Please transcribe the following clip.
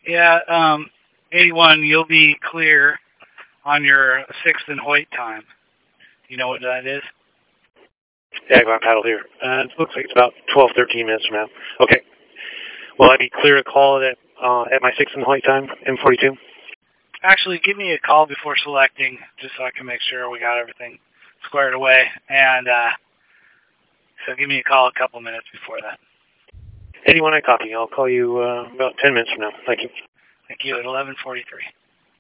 Yeah, 81, you'll be clear on your 6th and Hoyt time. You know what that is? Yeah, I got paddle here. It looks like it's about 12, 13 minutes from now. Okay. Will I be clear to call it at my 6th and Hoyt time, M42? Actually, give me a call before selecting, just so I can make sure we got everything squared away. And so give me a call a couple minutes before that. 81, I copy. I'll call you about 10 minutes from now. Thank you. Thank you at 11:43.